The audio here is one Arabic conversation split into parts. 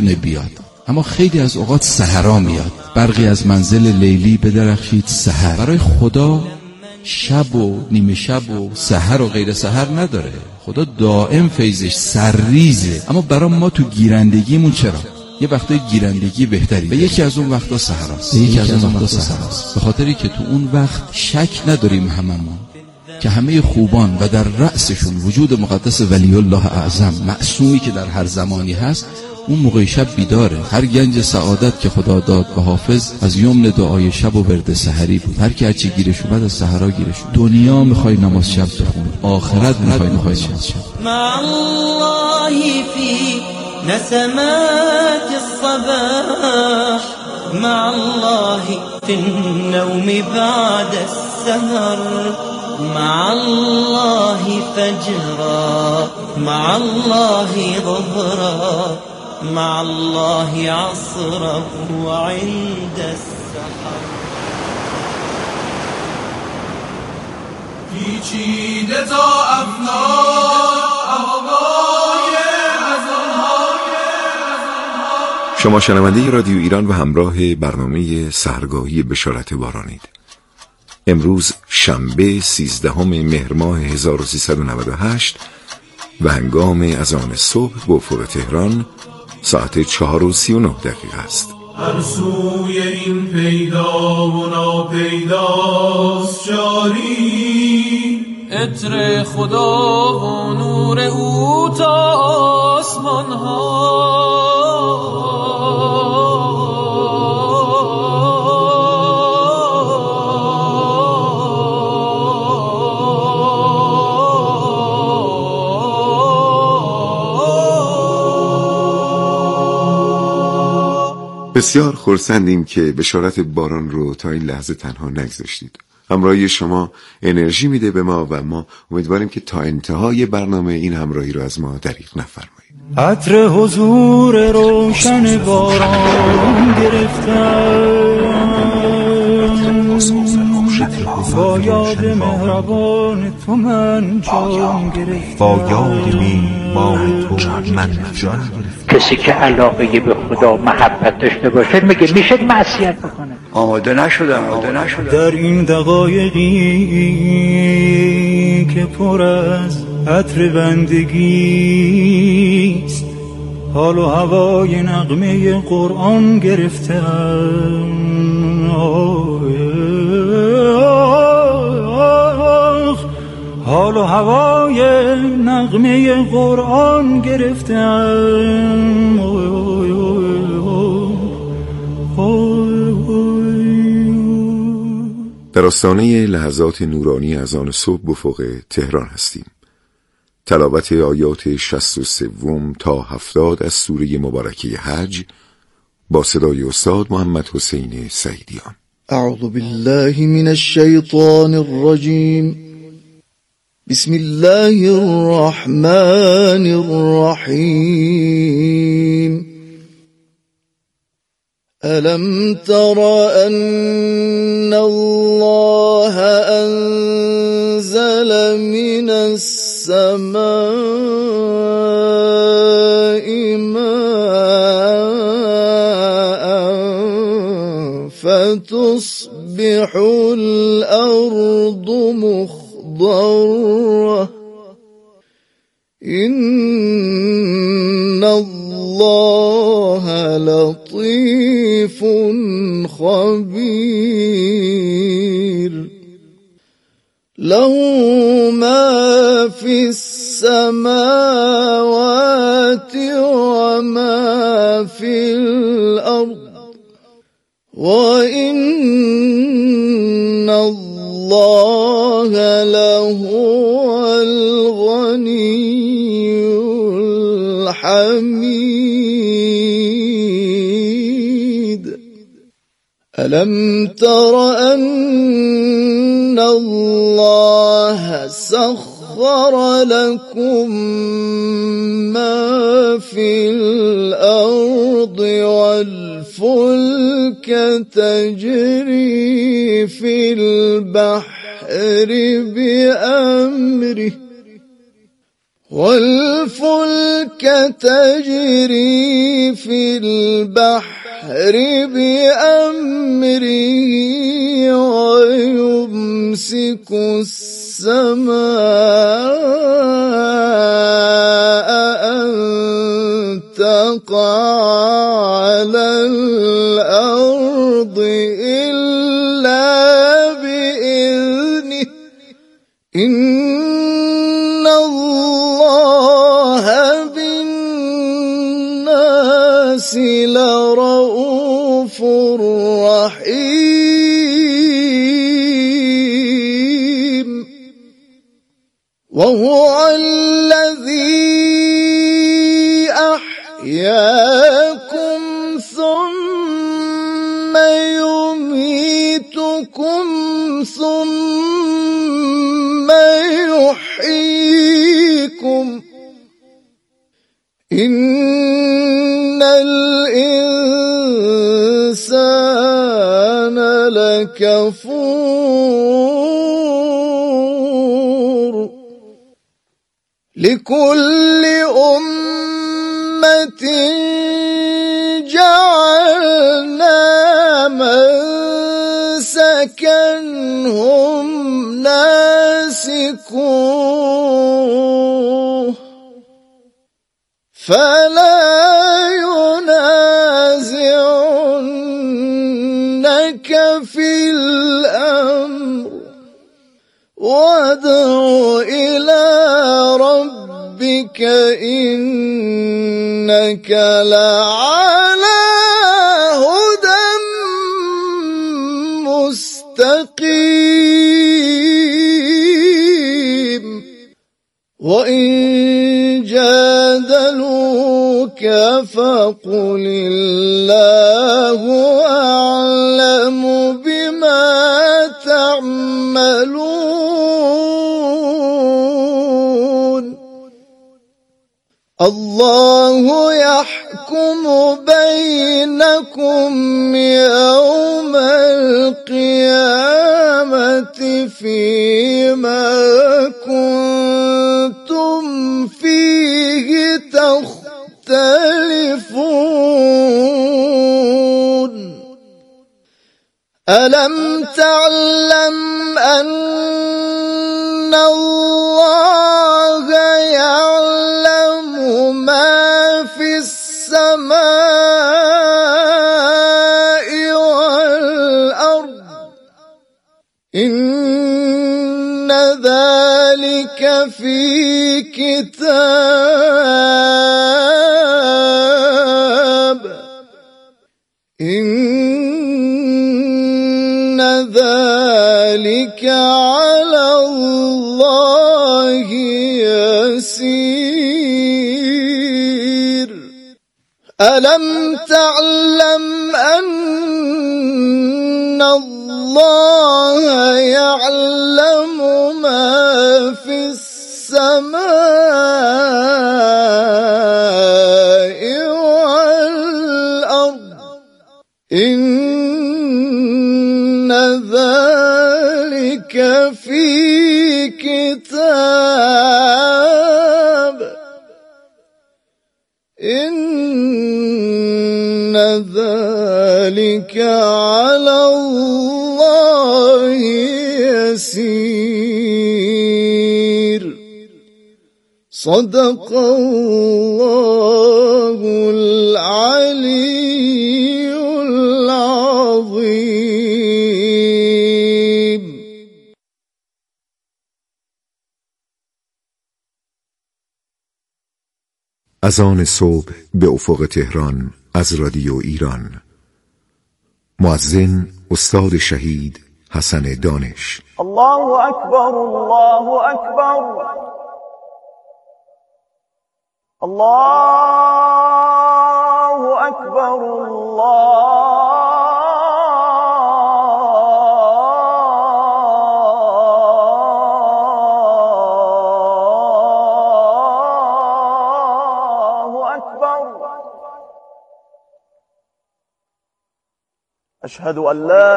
میتونه بیاد، اما خیلی از اوقات سحرا میاد. برقی از منزل لیلی بدرخشید سحر. برای خدا شب و نیمه شب و سحر و غیر سحر نداره. خدا دائم فیضش سرریزه. اما برای ما تو گیرندگیمون چرا؟ یه وقتای گیرندگی بهتری و یکی از اون وقتا سحراست. به خاطری که تو اون وقت شک نداریم هممون که همه خوبان و در رأسشون وجود مقدس ولی الله اعظم معصومی که در هر زمانی هست، اون موقع شب بیداره. هر گنج سعادت که خدا داد به حافظ از یمن دعای شب و ورد سحری بود. هر کی هرچی گیرش اومد از سحرا گیرش اومد. دنیا میخوای نماز شب بخونی، آخرت میخوای نماز شب. مع الله فی نسمات الصباح، مع الله فی النوم بعد السهر، مع الله فجرا، مع الله ظهرا، مع الله عصرا وعند السحر. پیچیده تا افلاک آوای ازانهای. شما شنونده رادیو ایران و همراه برنامه سحرگاهی بشارت بارانید. امروز شنبه 13 مهر ماه 1398 و هنگام اذان صبح به افق تهران ساعت 4:39 است. هر سوی این پیدا و ناپیداست جاری، عطر خدا و نور او تا آسمان ها. بسیار خرسندیم که بشارت باران رو تا این لحظه تنها نگذاشتید. همراهی شما انرژی میده به ما و ما امیدواریم که تا انتهای برنامه این همراهی رو از ما دریغ نفرمایید. عطر حضور روشن باران گرفتم، با یاد مهربان تو من جان گرفتم، با یاد میهمان تو من جان گرفتم. کسی که علاقه به خدا محبت داشته باشه میگه میشه معصیت بکنه. آماده نشدم. در این دقایقی که پر از عطر بندگیست، حال و هوای نغمه قرآن گرفتم، حال و هوای نغمه قرآن گرفتم. در آستانه لحظات نورانی اذان صبح بفوق تهران هستیم. تلاوت آیات 63 تا 70 از سوره مبارکه حج با صدای استاد محمد حسین سعیدیان. اعوذ بالله من الشیطان الرجیم. بسم الله الرحمن الرحیم. ألم تر أن الله أنزل من السماء ماء فتصبح الأرض مخضرة إن الله لطيف خبير له ما في السماوات وما في الأرض وإن الله لهو الغني الحميد. ألم تر أن الله سخر لكم ما في الأرض والفلك تجري في البحر بأمره والفلك تجري في البحر بأمره ويمسك السماء أن تقع على الأرض إلا بإذنه إن الله بالناس لرؤوف رحيم وهو الذي أحياكم ثم يميتكم ثم يحييكم إن الإنسان لكفور لكل أمة جعلنا منسكنهم ناسكوه فلا ينازعنك في الأمر وادع إلى ربك إنك لعلى هدى مستقيم وإن جادلوك فقل الله أعلم بما تعملون الله يحكم بينكم يوم القيامة فيما كنتم فيه تختلفون ألم تعلم أن الله يعلم ما في السماء والأرض إن ذلك في كتاب إن ذلك على الله يسير ألم تعلم أن الله يعلم ما في السماء والأرض إن ذلك في كتاب إن ذلك على الله يسير صدق الله العلي العظيم. اذان صبح به افق تهران از رادیو ایران. مؤذن استاد شهید حسن دانش. الله اکبر الله اکبر الله اکبر الله اکبر اشهد ان لا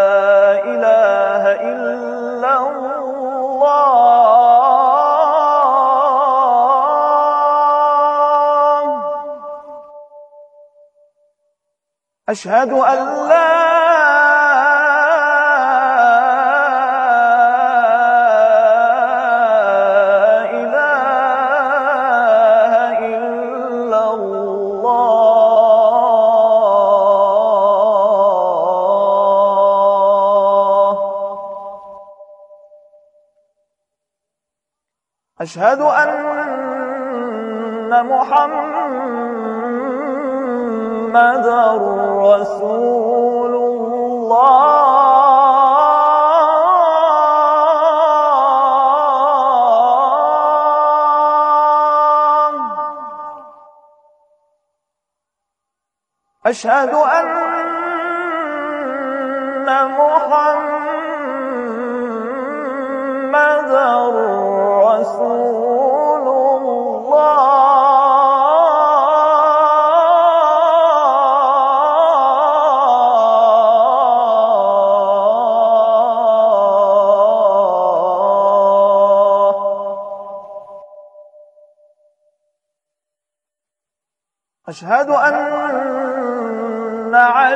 اله الا الله أشهد أن لا إله إلا الله. أشهد أن محمد رسول الله. أشهد أن محمد رسول الله. أشهد أن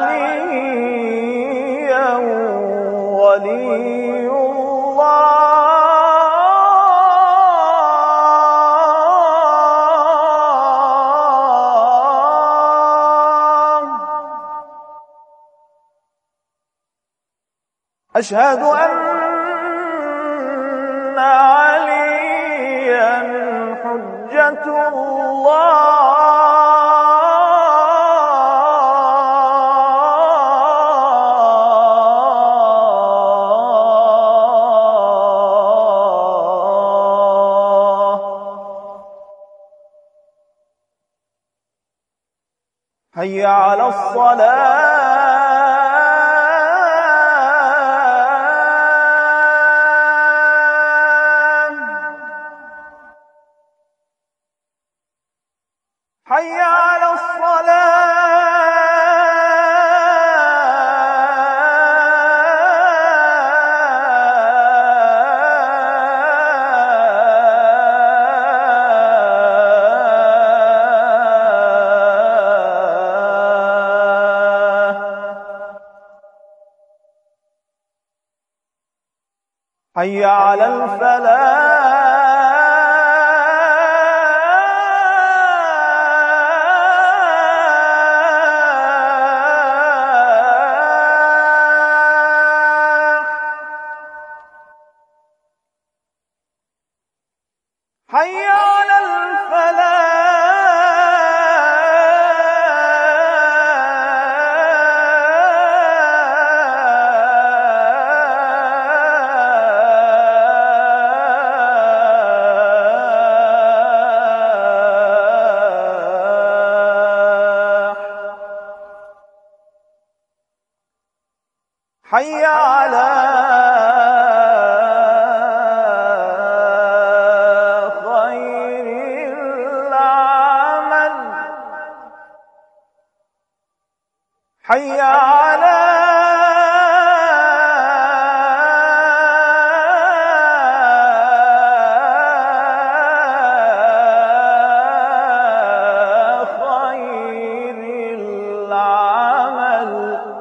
عليا ولي الله. أشهد أن عليا حجة الله. حي على الصلاة. حي على حي على الفلاح. حي على حي على خير العمل. حي على خير العمل.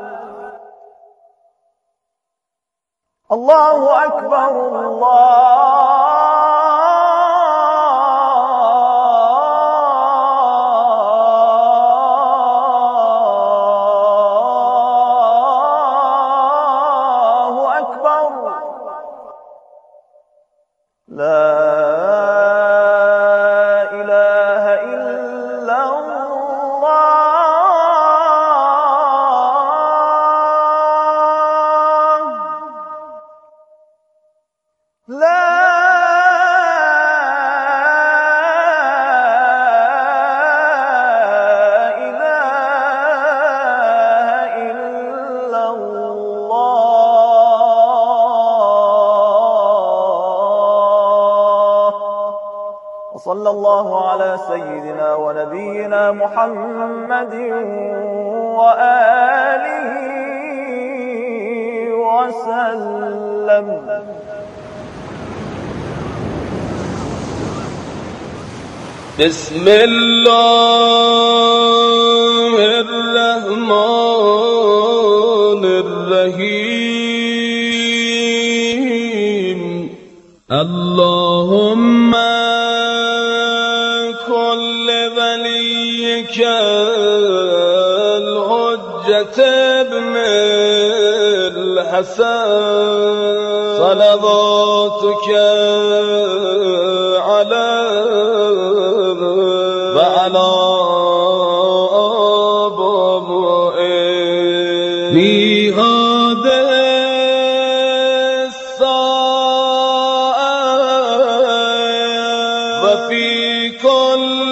الله أكبر الله أكبر. لا إله إلا الله. لا إله إلا الله. وصلى الله على سيدنا ونبينا محمد وآله وسلم. بسم الله الرحمن بك الحجة ابن الحسن صلواتك على وعلى آبائه في هذه الساعة وفي كل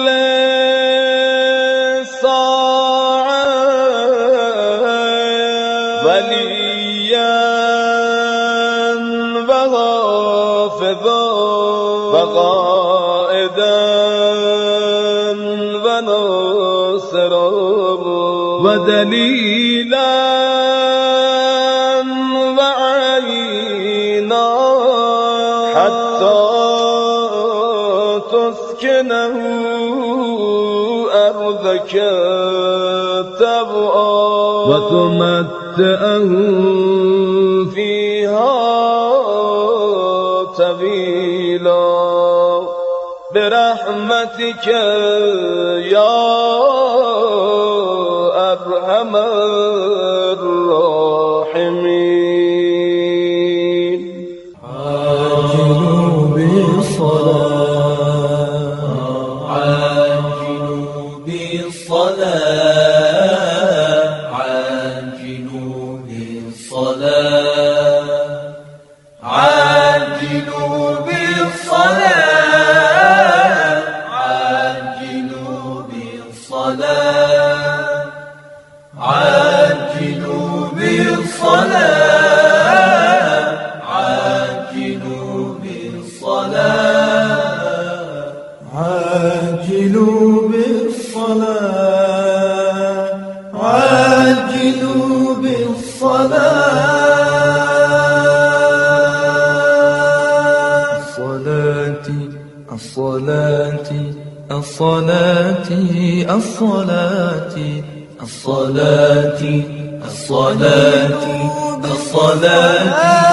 ساعة وليا وحافظا وقائدا وناصرا ودليلا وعينا حتى تسكنه أرضك تبعا وتمتعه فيها طويلا برحمتك يا أرحم الراحمين. عاجلوا بالصلاة عاجلوا بالصلاة عاجلوا بالصلاة عاجلوا بالصلاة عاجلوا بالصلاة عاجلوا بالصلاة عاجلوا بالصلاة عاجلوا بالصلاة عاجلوا بالصلاة الصلاة الصلاة الصلاة الصلاة الصلاة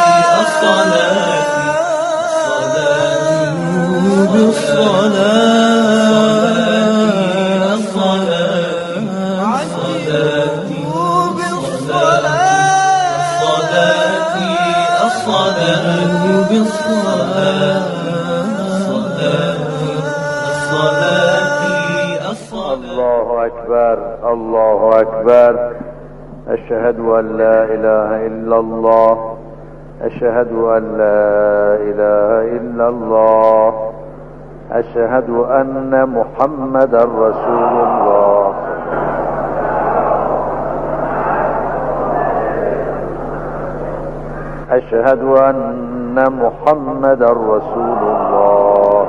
الله أكبر الله أكبر أشهد أن لا إله إلا الله أشهد أن لا إله إلا الله أشهد أن محمد رسول الله أشهد أن محمد رسول الله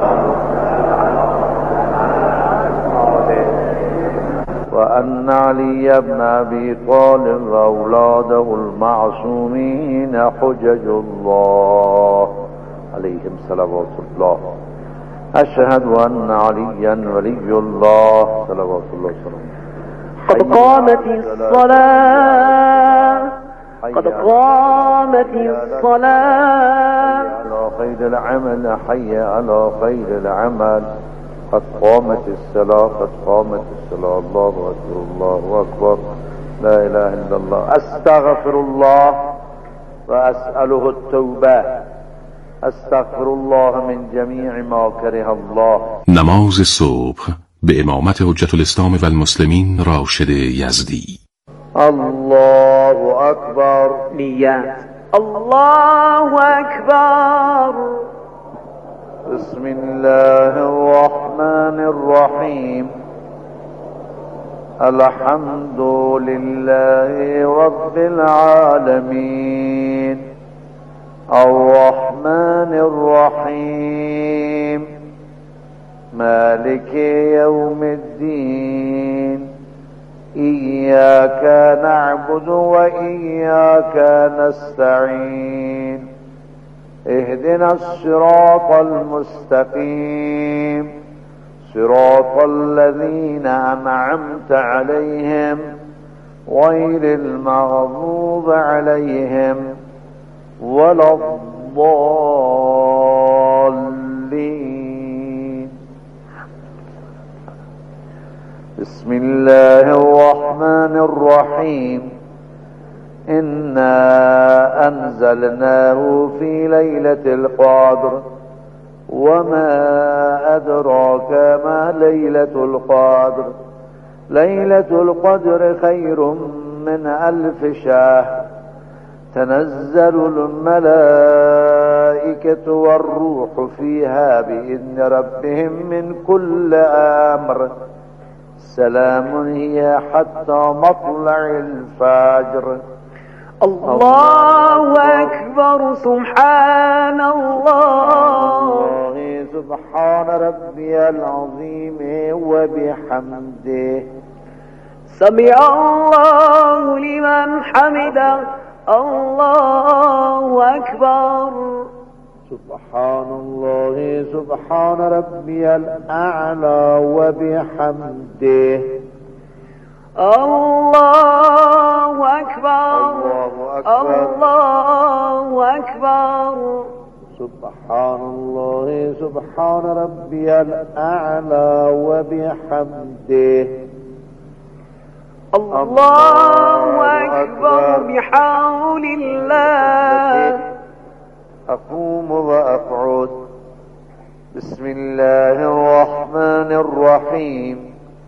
وأن علي بن أبي طالب وأولاده المعصومين حجج الله عليهم صلوات الله أشهد أن عليا ولي الله صلوات الله وسلامه قد قامت الصلاة قد قامت الصلاة على خير العمل حي على خير العمل قد قامت الصلاة قد قامت الصلاة الله أكبر الله أكبر لا إله إلا الله أستغفر الله وأسأله التوبة أستغفر الله من جميع ما كره الله. نماز صبح به امامت حجت الاسلام و المسلمین راشد یزدی. الله أكبر. نیت. الله أكبر. بسم الله الرحمن الرحيم الحمد لله رب العالمين الرحمن الرحيم مالك يوم الدين إياك نعبد وإياك نستعين اهدنا الصراط المستقيم صراط الذين أنعمت عليهم غير المغضوب عليهم ولا الضالين. بسم الله الرحمن الرحيم إنا أنزلناه في ليلة القدر وما أدراك ما ليلة القدر ليلة القدر خير من 1000 شهر تنزل الملائكة والروح فيها بإذن ربهم من كل أمر سلام هي حتى مطلع الفجر. الله أكبر. سبحان الله. سبحان ربي العظيم وبحمده. سمع الله لمن حمده. الله أكبر. سبحان الله سبحان ربي الأعلى وبحمده. الله أكبر. الله أكبر. سبحان الله سبحان ربي الأعلى وبحمده. الله أكبر بحول الله. أقوم وأقعد. بسم الله الرحمن الرحيم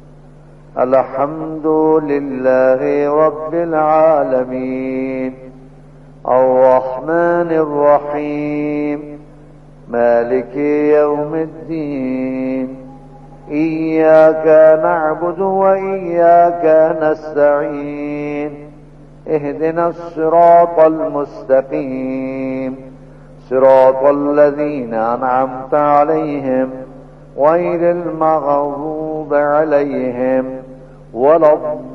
الحمد لله رب العالمين الرحمن الرحيم مالك يوم الدين إياك نعبد وإياك نستعين اهدنا الصراط المستقيم صراط الذين أنعمت عليهم غير المغضوب عليهم ولا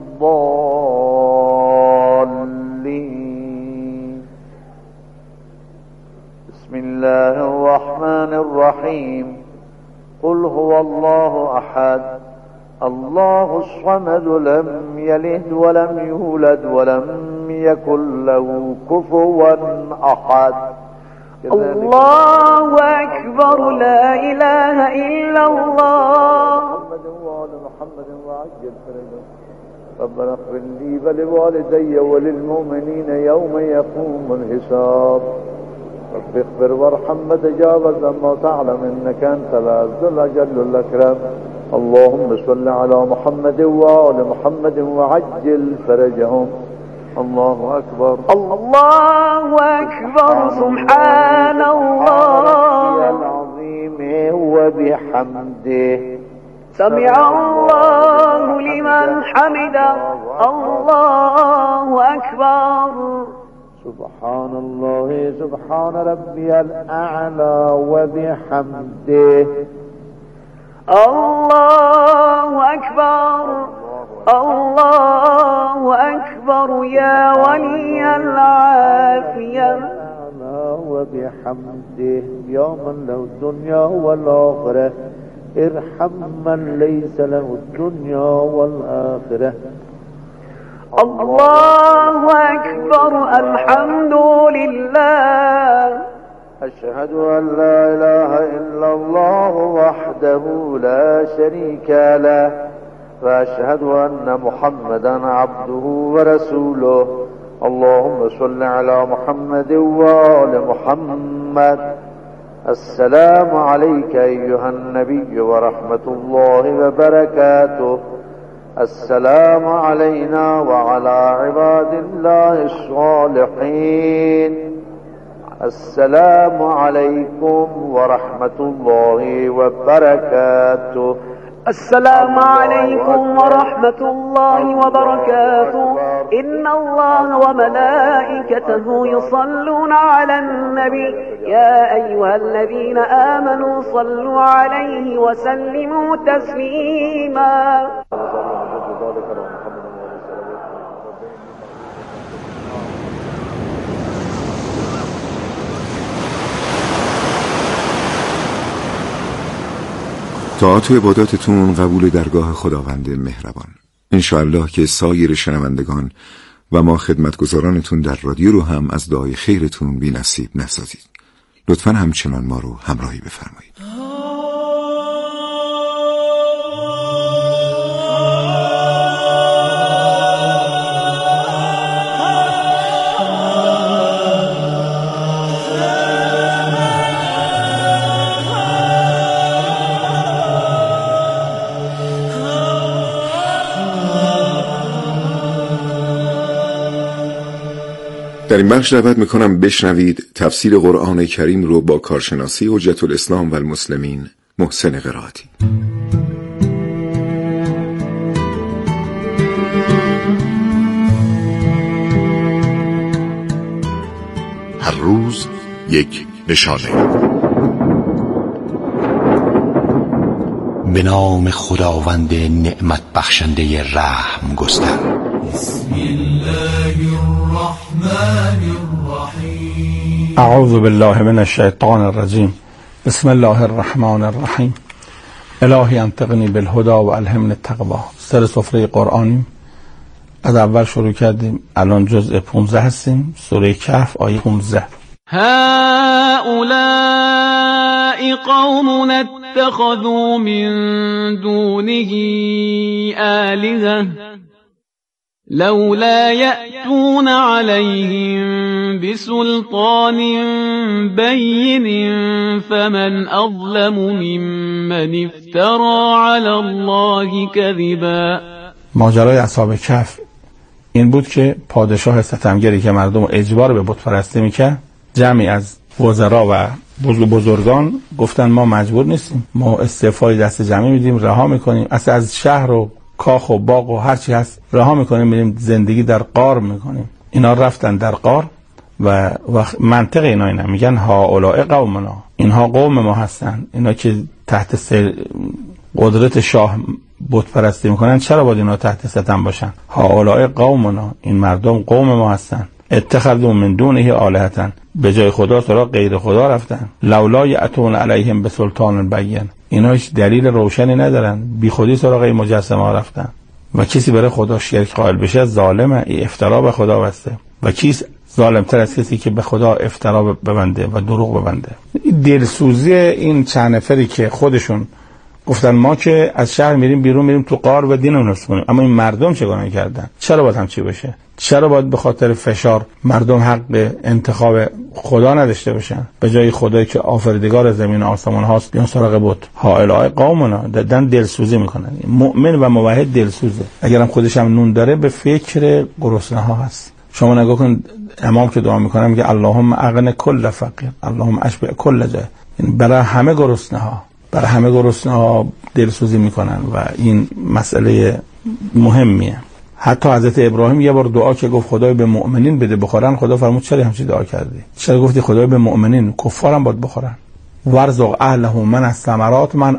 الضالين. بسم الله الرحمن الرحيم قل هو الله أحد الله الصمد لم يلد ولم يولد ولم يكن له كفوا أحد. الله أكبر. لا إله إلا الله. محمد وآل محمد وعجل فرجهم. ربنا اغفر لي ولوالدي وللمؤمنين يوم يقوم الحساب. رب اغفر وارحم وتجاوز عما تعلم إنك أنت العز الأجل الأكرم. اللهم صل على محمد وآل محمد وعجل فرجهم. الله أكبر. الله أكبر. سبحان الله العظيم وبحمده. سمع الله لمن حمده. الله أكبر. سبحان الله سبحان ربي الأعلى وبحمده. الله أكبر. الله أكبر يا ولي العافية. وبحمده يا من له الدنيا والآخرة ارحم من ليس له الدنيا والآخرة. الله أكبر. الحمد لله. أشهد أن لا إله إلا الله وحده لا شريك له وأشهد أن محمدا عبده ورسوله. اللهم صل على محمد وآل محمد. السلام عليك أيها النبي ورحمة الله وبركاته. السلام علينا وعلى عباد الله الصالحين. السلام عليكم ورحمة الله وبركاته. السلام عليكم ورحمة الله وبركاته. إن الله وملائكته يصلون على النبي يا أيها الذين آمنوا صلوا عليه وسلموا تسليما. طاعت و عباداتتون قبول درگاه خداوند مهربان. انشاءالله که سایر شنوندگان و ما خدمتگزارانتون در رادیو رو هم از دعای خیرتون بی نصیب نسازید. لطفاً همچنان ما رو همراهی بفرمایید. در این بخش دعوت میکنم بشنوید تفسیر قرآن کریم رو با کارشناسی حجت الاسلام و المسلمین محسن قرائتی. هر روز یک نشانه. به نام خداوند نعمت بخشنده رحم گستر. بسم الله الرحمن الرحیم. اعوذ بالله من الشیطان الرجیم. بسم الله الرحمن الرحیم. الهی انطقنی بالهدى و الهمنی التقوی. سر سفره قرآنی از اول شروع کردیم، الان جزء 15 هستیم، سوره کهف آیه 15. هؤلاء قوم اتخذوا من دونه آلهة لولا يأتون عليهم بسلطان بين فمن أظلم ممن افترى على الله كذبا. ماجرای اصحاب کهف این بود که پادشاه ستمگری که مردم رو اجبار به بت پرستی میکرد، جمعی از وزرا و بزرگان گفتن ما مجبور نیستیم، ما استعفای دست جمعی میدیم، رها میکنیم، اصلا از شهر و کاخ و باغ و هر چی هست رها میکنیم، میریم زندگی در غار میکنیم. اینا رفتن در غار و منطق اینا میگن هؤلاء قومنا، اینها قوم ما هستن، اینا که تحت قدرت شاه بت پرستی میکنن چرا باید اینا تحت ستم باشن؟ هؤلاء قومنا، این مردم قوم ما هستن. اتخذوا من دونه آلهة، به جای خدا سراغ غیر خدا رفتن. لولا یأتون علیهم بسلطان بین، اینا هیچ دلیل روشنی ندارن، بی خودی سراغ این مجسمه رفتن. و کسی برای خدا شرک قائل بشه ظالمه، این افترا به خدا بسته. و کیست ظالمتر از کسی که به خدا افترا ببنده و دروغ ببنده؟ دلسوزی این چند نفری که خودشون گفتن ما که از شهر میریم بیرون، میریم تو غار و دین رو نفس کنیم، اما این مردم چه گناهی کردن؟ چرا باید همچی بشه؟ چرا باید به خاطر فشار مردم حق انتخاب خدا نداشته باشن؟ به جای خدایی که آفریدگار زمین و آسمان هاست بیان سراغ بت. هؤلاء قومنا، دادن دلسوزی میکنن. مؤمن و موحد دلسوزه، اگرم خودش هم نون داره به فکر گرسنه ها هست. شما نگاه کن امام که دعا میکنه میگه اللهم اغن کل فقیر، اللهم اشبع کل جای، یعنی برای همه گرسنه ها، برای همه گرسنه ها دلسوزی میکنن و این مسئله مهمیه. حتی حضرت ابراهیم یه بار دعا که گفت خدای به مؤمنین بده بخورن، خدا فرمود چرا همچین دعا کردی؟ چرا گفتی خدای به مؤمنین؟ کفارم باید بخورن. ورزق اهله من الثمرات من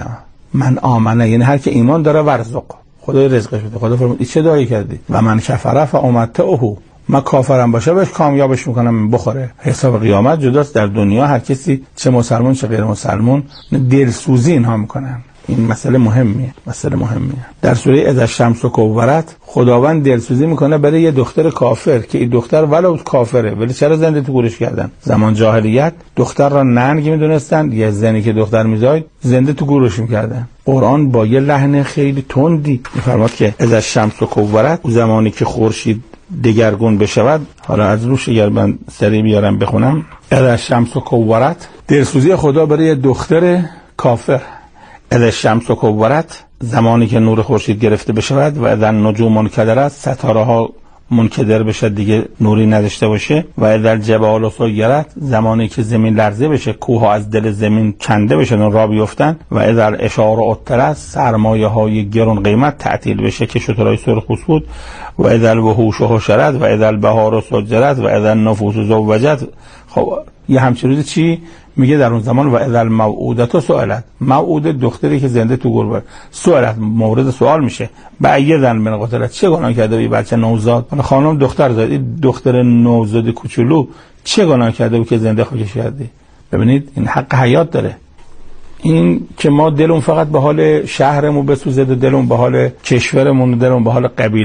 آمنه، یعنی هر که ایمان داره ورزق، خدای رزقش بده. خدا فرمود این چه دعایی کردی؟ و من کفر فامتعه، من کافرم باشه بهش کامیابش میکنم بخوره. حساب قیامت جداست. در دنیا هر کسی چه مسلمان چه غیر مسلمان دلسوزی اینها میکنن. این مسئله مهمیه. در سوره اذا الشمس کورت خداوند دلسوزی میکنه برای یه دختر کافر که این دختر ولو کافره ولی چرا زنده تو گورش کردن؟ زمان جاهلیت دختر را ننگ میدونستن، یه زنی که دختر میزاید زنده تو گورش میکردن. قرآن با یه لحن خیلی تندی میفرماد که اذا الشمس کورت، زمانی که خورشید دگرگون بشود. حالا از روش اگر من سریع بیارم بخونم، اذا الشمس کورت، دلسوزی خدا برای دختر کافر. اذا الشمس کورت، زمانی که نور خورشید گرفته بشود. و اذا النجوم منکدرت، ستاره ها منکدر بشه دیگه نوری نداشته باشه. و اذا الجبال سیرت، زمانی که زمین لرزه بشه، کوه ها از دل زمین کنده بشن و را بیفتن. و اذا الاشار اطرت، سرمایه های گران قیمت تعطیل بشه که شترهای سرخپوست بود. و اذا الوحوش حشرت و اذا البحار سجرت و اذا النفوس زوجت. خب یه همچین روزی چی میگه در اون زمان؟ و اذا الموعودة سئلت، موعوده دختری که زنده تو گور سئلت، مورد سوال میشه. بعیدن من قتلت، چه گناه کرده این بچه نوزاد؟ خانم دختر زاد، این دختر نوزاد کوچولو چه گناه کرده بود که زنده خودش کردی؟ ببینید این حق حیات داره. این که ما دلمون فقط به حال شهرمون بسوزه، دلمون به حال کشورمون، دلمون به حال قبیله